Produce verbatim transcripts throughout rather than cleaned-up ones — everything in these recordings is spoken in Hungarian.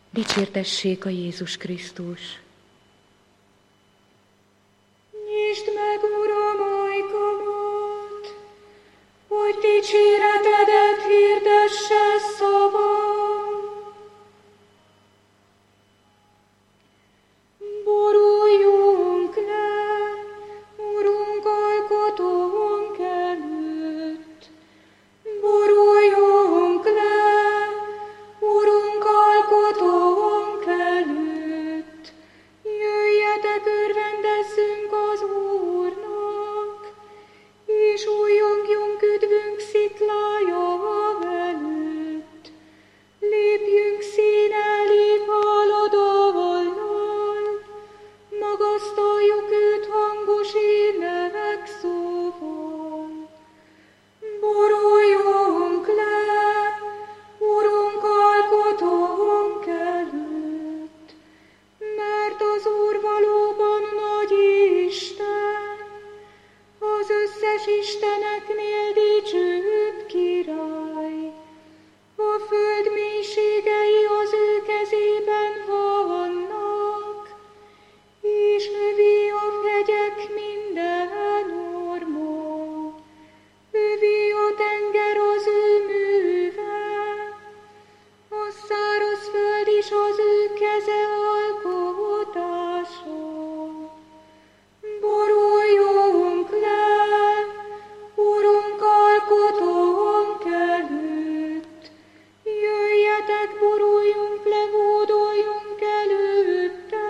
Dicsértessék a Jézus Krisztus! Nyisd meg, Uram, ajkamat, hogy dicséretedet hirdesse szavam. Boruljunk le, Urunk, alkotónk előtt. Boruljunk le, Urunk, alkotónk előtt. Jöjjetek, örvendezzünk az Úrnak, és újjongjunk üdvünk sziklája előtt. Lépjünk színe elé haladóval, magasztaljuk őt hangos énevek szóval. Boruljunk le, Urunk, alkotónk előtt, mert az Úr valóban nagy Isten, az összes isteneknél dicsőbb király. A föld mélységei az ő kezében vannak, és övé a hegyek minden orma. Övé a tenger az ő műve, a száraz föld is az ő keze alkotása. Boruljunk le, Urunk, alkotónk előtt. Jöjjetek, boruljunk le, hódoljunk előtte.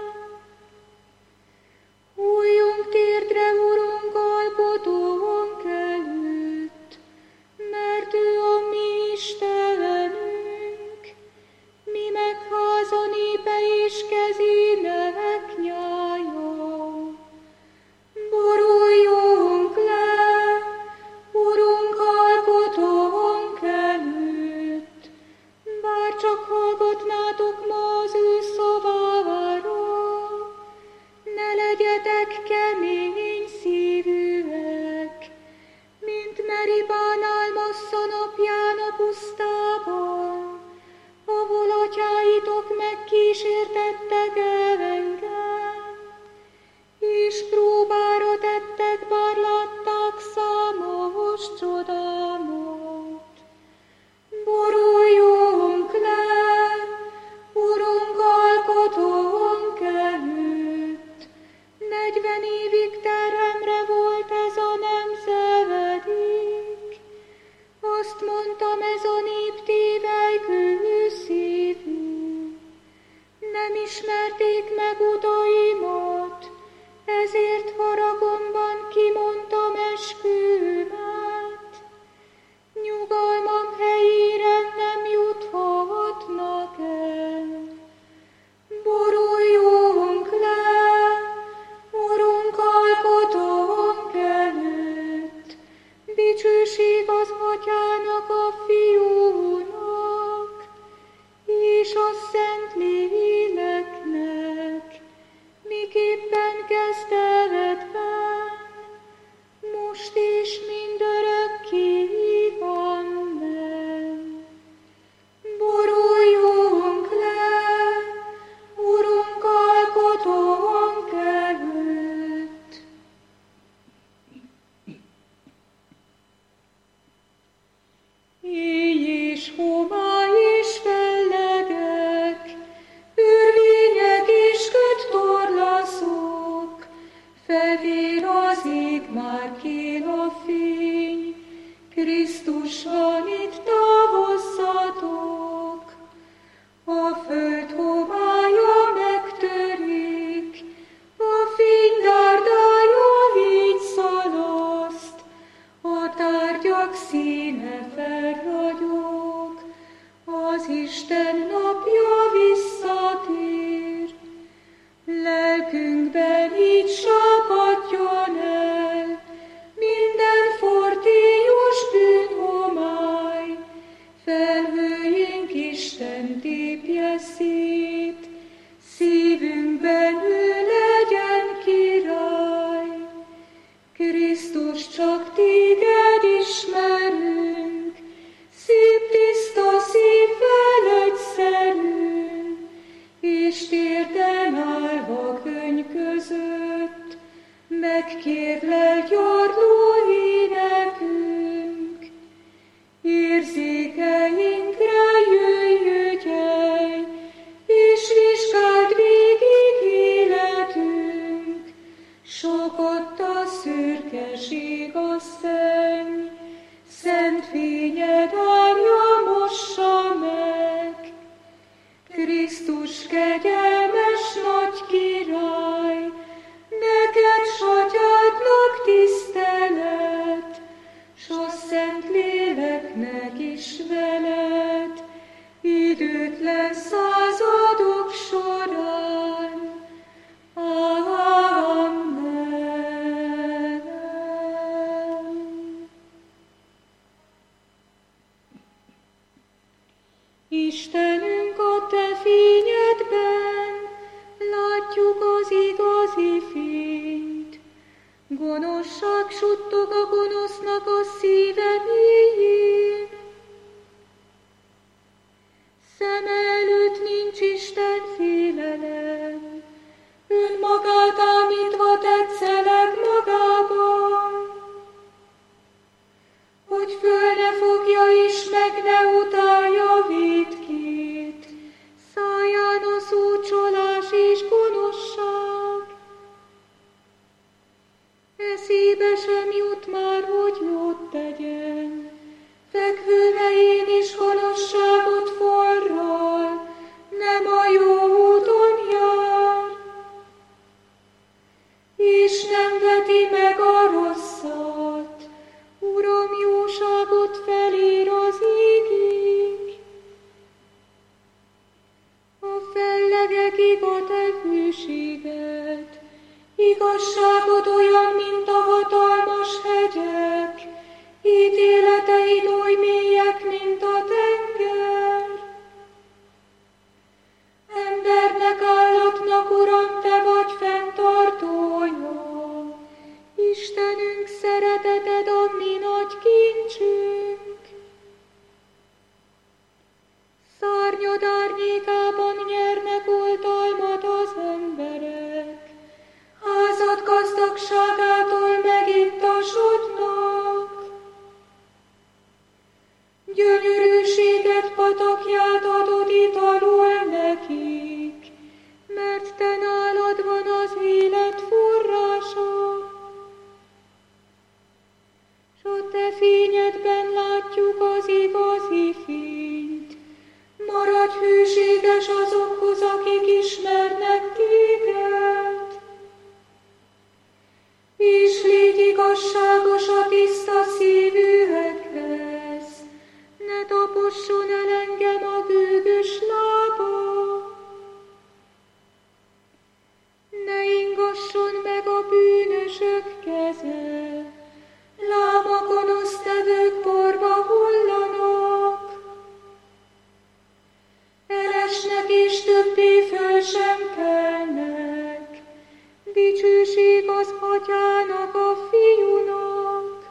Hulljunk térdre, Urunk, alkotónk előtt, mert ő a mi Istenünk, mi meg háza népe és kezének nyája. Boruljunk le, Urunk, alkotónk előtt, bár csak hallgatnátok ma az ő szavára, ne legyetek kemény szívűek, mint Meribánál Massza napján a pusztában, ahol atyáitok megkísértettek engem, és próbára tettek, bár látták számos csodámat. Boruljunk le, Urunk, alkotónk előtt. Negyven évig terhemre volt ez a nemzedék. Azt mondtam, ez a nép tévelykő szívű. Nem ismerték meg utaimat, ezért haragomban kimondtam eskümet. Nyugalmam helyére nem juthatnak el. Boruljunk le, Urunk, alkotónk előtt. Dicsőség az Atyának, a Fiúnak, és a Szent Léleknek, miképpen kezdetben, most és mindörökké. Amen. Boruljunk le, Urunk, alkotónk előtt. Éj és homály és fellegek, örvények és köttorlaszok, felvér az ég, már kél a fény, Krisztus van itt, távozzatok. A föld homálya megtörik, a fénydárdája így szalaszt, a tárgyak színe felragyog, az Isten napja visszatér. Lelkünkben így sápadjon el minden fortélyos bűnhomály, felhőjénk Isten tépje szét, szívünkben ő legyen király. Krisztus, csak téged ismerünk, szép tiszta szívvel egyszerűen. időtlen századok során. Amen. Istenünk, a te fényedben látjuk az igazi fényt. Gonoszság suttog a gonosznak a szíve mélyén. Szeme előtt nincs Isten félelem, önmagát ámítva tetszeleg magában, hogy föl ne fogja és meg ne utálja vétkét, száján a szó csalás és gonoszság. Eszébe sem jut már, hogy jót tegyen, fekvő helyén is gonoszságot forral, nem a jó úton jár, és nem veti meg a rosszat. Uram, jóságot felír az égig, a fellegekig a te hűséged, igazságod olyan, mint a hatalmas hegyek, ítéleteid oly mélyek, mint a tenger. Embernek, állatnak, Uram, te vagy fenntartója, Istenünk, szereteted a mi nagy kincsünk. Szárnyad árnyékában nyernek oltalmat az emberek, házad gazdagságától megintasodnak. Gyönyörűséget patakját adod italul nekik, mert te nálad van az élet forrása. S a te fényedben látjuk az igazi fényt. Maradj hűséges azokhoz, akik ismernek téged, és légy igazságos a tiszta szívűekhez. Ne taposson el engem a gőgös lába, ne ingasson meg a bűnösök keze, lám a gonosztevők porba hullanak. Elesnek és többé föl sem kelnek, dicsőség az Atyának, a Fiúnak,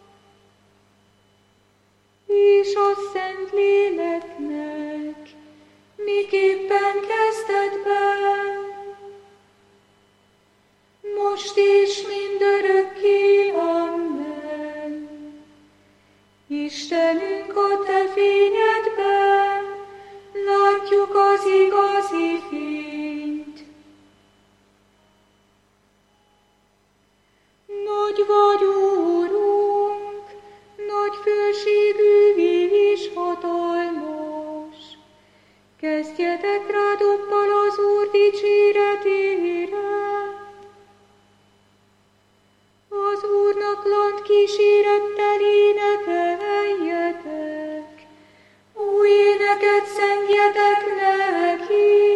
és a Szentléleknek, miképpen kezdetben, most és mindörökké. Amen. Istenünk, a te fényedben látjuk az igazi fényt. Nagy vagy, Úrunk, nagy fölségű és hatalmas. Kezdjetek rá dobbal az Úr dicséretére. Az Úrnak lant kísérettel énekeljetek, új éneket zengjetek neki.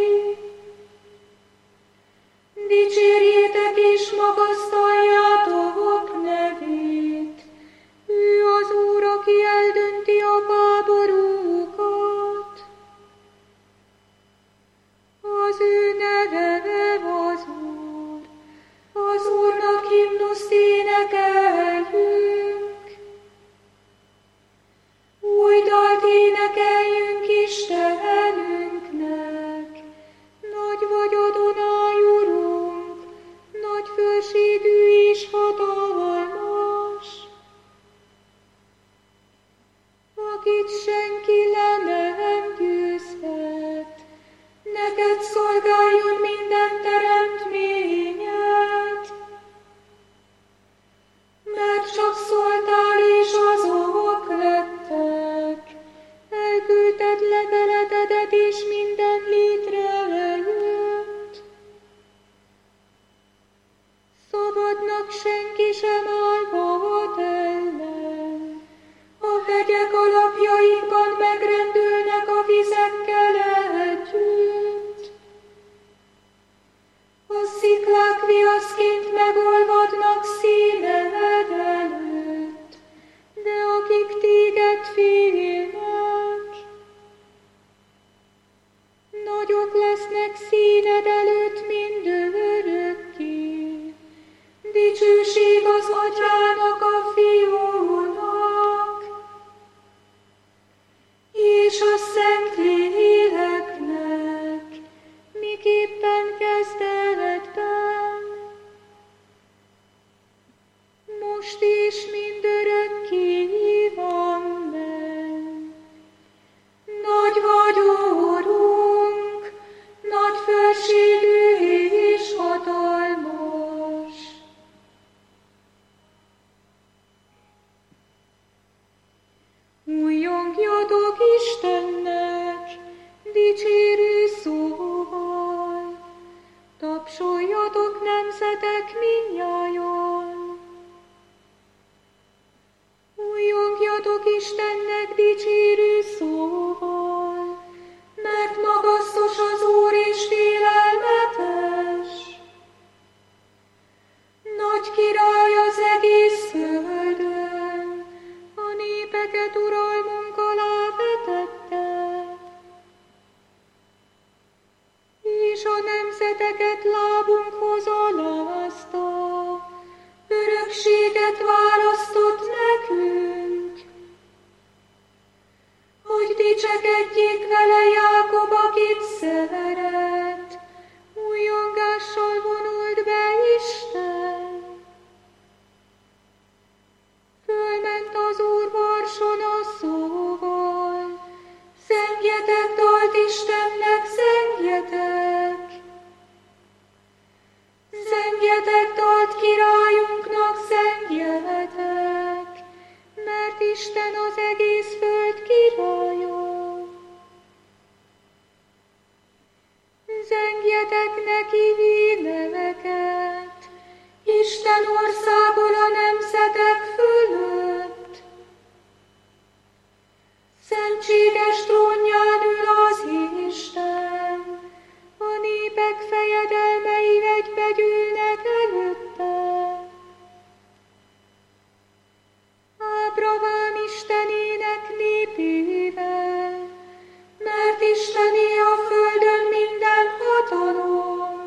Dicsérjétek és magasztaljátok nevét, ő az Úr, aki eldönti a háborúkat. Az ő neve az Úr, az Úrnak himnuszt énekeljünk. Új dalt énekeljünk Istenünknek, nagy vagy Adonai Urunk, nagy fölségű nagyok lesznek színed előtt mindörökké. Dicsőség az Atyának, a Fiúnak, és a Szentléleknek, miképpen kezdetben, most és mindörökké van meg. Nagy vagy, Urunk, nagy fölségű és hatalmas. Újjongjatok Istennek dicsérő szóval, tapsoljatok nemzetek mindnyájan. Újjongjatok Istennek dicsérő szóval, mert magasztos az Úr és félelmetes. Nagy király az egész földön, a népeket uralmunk alá vetette, és a nemzeteket lábunkhoz alázta, örökséget választott nekünk, hogy dicsekedjék vele Jákob, akit szeret, újjongással vonult be Isten. Fölment az Úr varson a szóval, zengjetek dalt Istennek, zengjetek! Zengjetek dalt királyunknak, zengjetek, mert Isten az egész föld királya. Zengjetek neki hírneveket, Isten országol a nemzetek fölött. Szentséges trónján ül az Isten, a népek fejedelmei egybegyűlnek előtte. Ábravám Istenének népével, mert Istené a földön minden hatalom.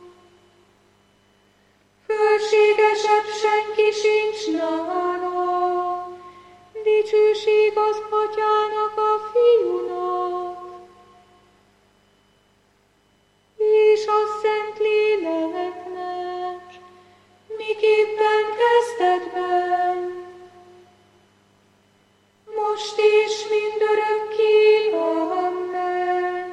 Fölségesebb senki sincs nála, dicsőség az Atyának, a Fiúnak, és a Szentléleknek, miképpen kezdetben, most és mindörökké amen.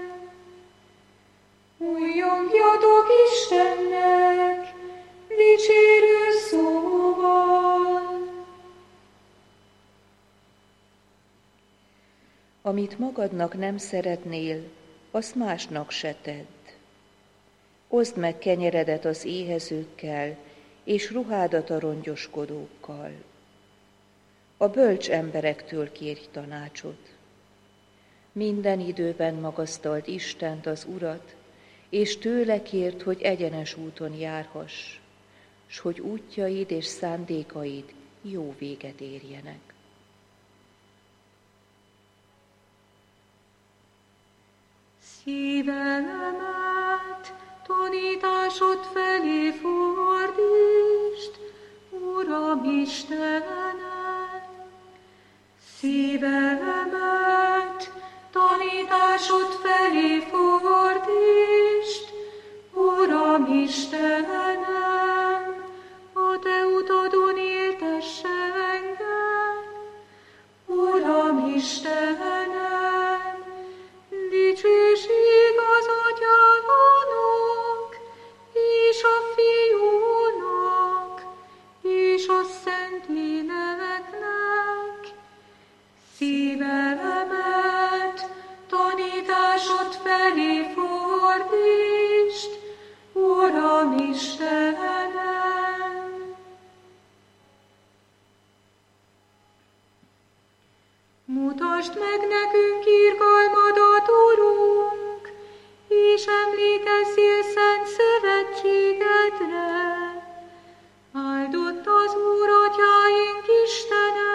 Újjongjatok Istennek dicsérő szóval. Amit magadnak nem szeretnél, azt másnak se tedd. Oszd meg kenyeredet az éhezőkkel, és ruhádat a rongyoskodókkal. A bölcs emberektől kérj tanácsot. Minden időben magasztald Istent, az Urat, és tőle kérd, hogy egyenes úton járhass, s hogy útjaid és szándékaid jó véget érjenek. Szívemet tanításod felé fordítsd, Uram Istenem. Szívemet tanításod felé fordítsd, Uram Istenem, a te utadon éltess engem. Uram Istenem, dicsőség az Atyának, és a Fiúnak, és a Szentléleknek. Szívemet tanításod felé fordítsd, Uram Istenem. Mutasd meg nekünk irgalmadat, Urunk, és emlékezzél szent szövetségedre. Áldott az Úr, Atyáink Istene,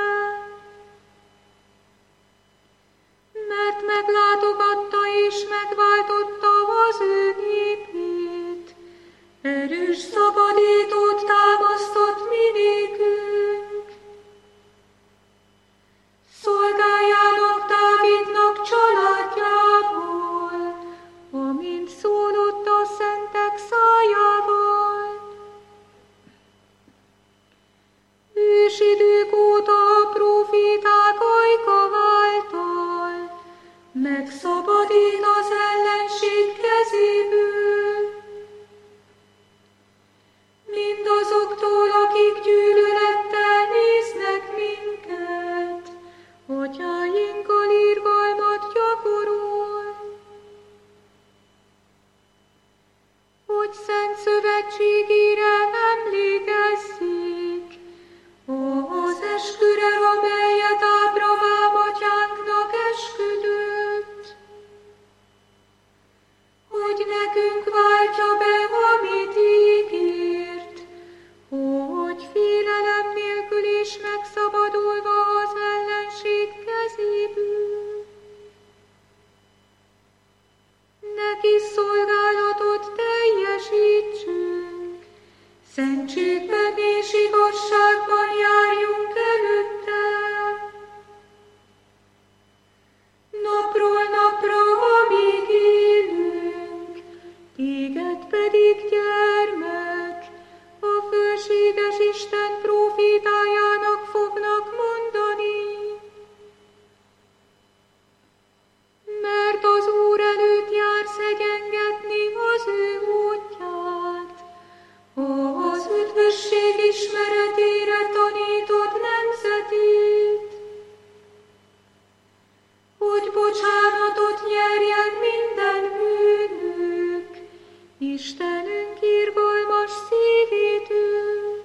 mert meglátogatta és megváltotta az ő népét, erős szabadítót támasztott mi nékünk. Szolgájának Dávidnak családjából, amint szólott a szentek szájával. Ősidők óta a próféták ajka váltal, megszabadít az ellenség kezéből. Mindazoktól, akik gyűlölettel néznek minket, atyáinkkal irgalmat gyakorol. Hogy szent szövetségére emlékezzék, az esküre, amelyet Ábrahám atyánknak esküdött, hogy nekünk váltja be, amit ígért, hogy félelem nélkül is megszabadulva az ellenség kezéből. Neki szolgálatot teljesítsünk, szentségben és igazságban járjunk előtte. Napról napra, amíg élünk, téged pedig, gyermek, a fölséges Isten prófétájának fognak mondani. Mert az Úr előtt jársz egyengetni az ő útját, az üdvösség ismeretére tanítod nemzetét, hogy bocsánatot nyerjen minden bűnük, Istenünk irgalmas szívétől,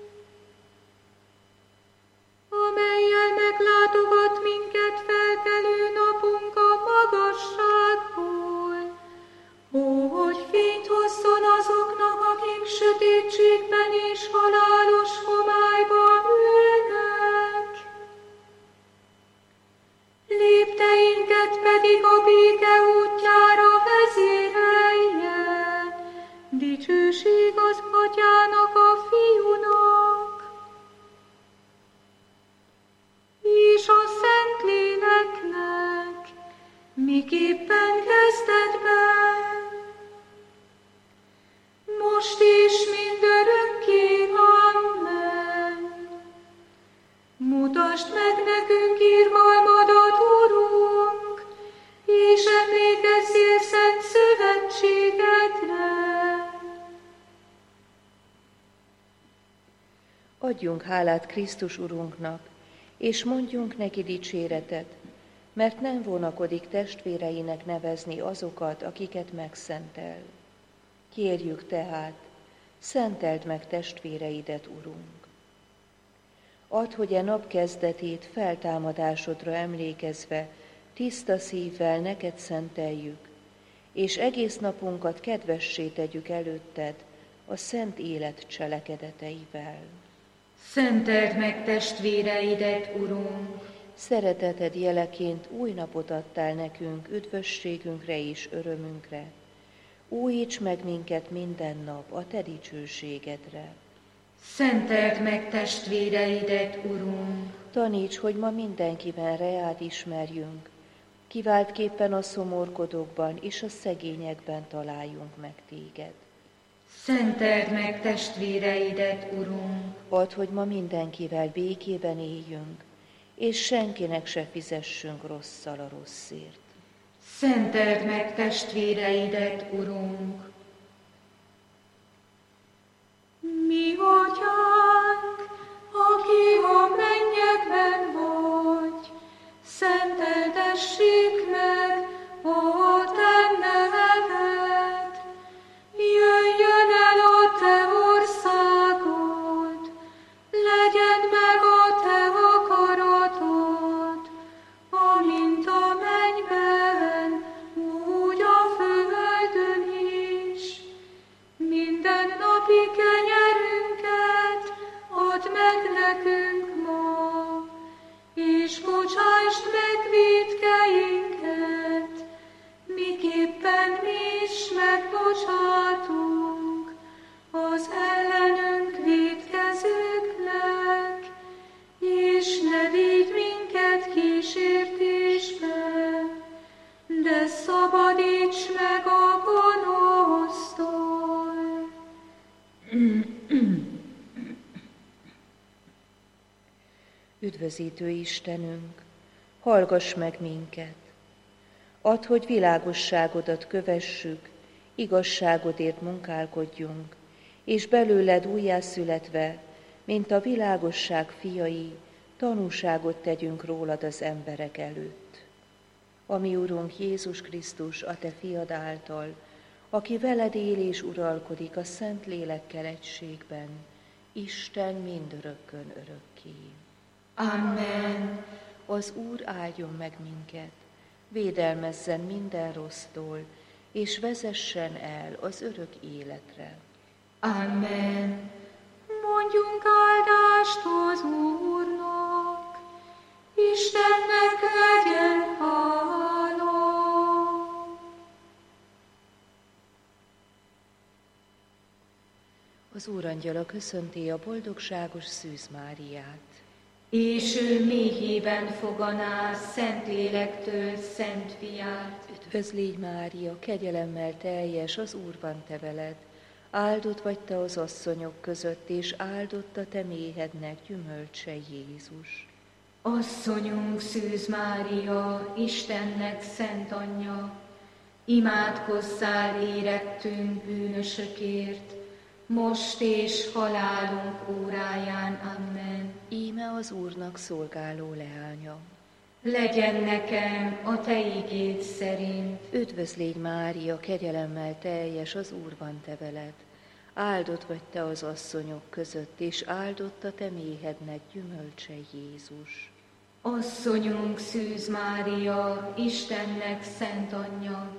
amellyel meglátogat minket felkelő napunk a magasságból, hogy fényt hozzon azoknak, akik sötétségben és halálos homályban ülnek. Lépteinket pedig a béke útjára vezérelje, dicsőség az Atyának, a Fiúnak, és a Szentléleknek, miképpen kezdetben, most is mindörökké. Amen. Mutasd meg nekünk irgalmadat, Urunk, és emlékezzél szent szövetségedre. Adjunk hálát Krisztus Urunknak, és mondjunk neki dicséretet, mert nem vonakodik testvéreinek nevezni azokat, akiket megszentel. Kérjük tehát, szenteld meg testvéreidet, Urunk. Add, hogy e nap kezdetét feltámadásodra emlékezve tiszta szívvel neked szenteljük, és egész napunkat kedvessé tegyük előtted a szent élet cselekedeteivel. Szenteld meg testvéreidet, Urunk! Szereteted jeleként új napot adtál nekünk, üdvösségünkre és örömünkre. Újíts meg minket minden nap a te dicsőségedre. Szenteld meg testvéreidet, Urunk! Taníts, hogy ma mindenkiben reád ismerjünk, kiváltképpen a szomorkodókban és a szegényekben találjunk meg téged. Szenteld meg testvéreidet, Urunk! Add, hogy ma mindenkivel békében éljünk, és senkinek se fizessünk rosszal a rosszért. Szenteld meg testvéreidet, Urunk! Mi Atyánk, aki a mennyekben vagy, szenteltessék meg a te neved. Jöjjön el a te országod, legyen meg a te akaratod, amint a mennyben, úgy a földön is. bocsátunk az ellenünk vétkezőknek, és ne vigy minket kísértésbe, de szabadíts meg a gonosztól. Üdvözítő Istenünk, hallgass meg minket! Add, hogy világosságodat kövessük, igazságodért munkálkodjunk, és belőled újjászületve, mint a világosság fiai, tanúságot tegyünk rólad az emberek előtt. Ami Urunk Jézus Krisztus, a Te fiad által, aki veled él és uralkodik a Szent Lélekkel egységben, Isten mindörökkön örökké. Amen. Az Úr áldjon meg minket, védelmezzen minden rossztól, és vezessen el az örök életre. Amen. Mondjunk áldást az Úrnak, Istennek legyen hála. Az Úrangyala köszönti a boldogságos Szűz Máriát. És ő méhében foganá Szentlélektől Szent Fiát. Üdvözl légy, Mária, kegyelemmel teljes, az Úr van te veled. Áldott vagy te az asszonyok között, és áldott a te méhednek gyümölcse Jézus. Asszonyunk Szűz Mária, Istennek szent anyja, imádkozzál érettünk bűnösökért, most és halálunk óráján. Amen. Íme az Úrnak szolgáló leánya. Legyen nekem a te igéd szerint. Üdvözl légy, Mária, kegyelemmel teljes, az Úr van te veled. Áldott vagy te az asszonyok között, és áldott a te méhednek gyümölcse Jézus. Asszonyunk Szűz Mária, Istennek szent anyja,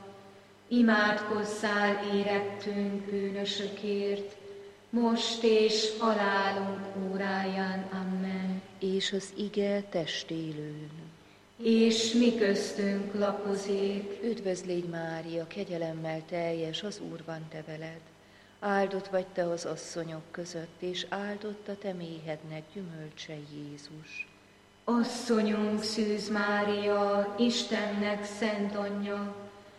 imádkozzál érettünk bűnösökért, most és halálunk óráján. Amen. És az ige testélőn. És mi köztünk lakozik. Üdvözl légy, Mária, kegyelemmel teljes, az Úr van te veled. Áldott vagy te az asszonyok között, és áldott a te méhednek gyümölcse Jézus. Asszonyunk Szűz Mária, Istennek szent anyja,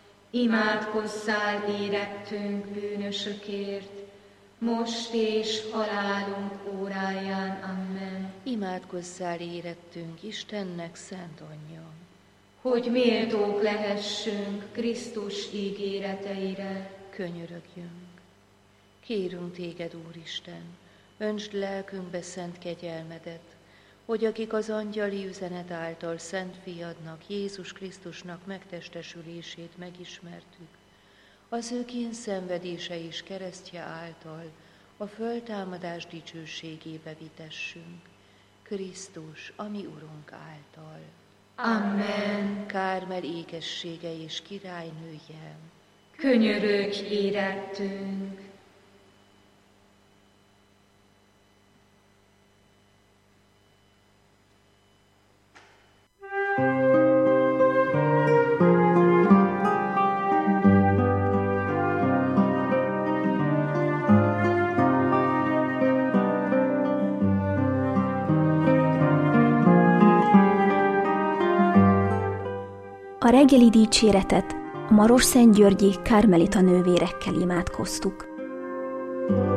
imádkozzál érettünk bűnösökért, most és halálunk óráján. Amen. Imádkozzál érettünk Istennek szent anyja, hogy méltók lehessünk Krisztus ígéreteire. Könyörögjünk. Kérünk téged, Úristen, öntsd lelkünkbe szent kegyelmedet, hogy akik az angyali üzenet által Szent Fiadnak, Jézus Krisztusnak megtestesülését megismertük, az ő kényszenvedése és keresztje által a föltámadás dicsőségébe vitessünk, Krisztus, a mi Urunk által. Amen. Kármel ékessége és királynője, könyörögj érettünk. A reggeli dicséretet a Marosszentgyörgyi Kármelita nővérekkel imádkoztuk.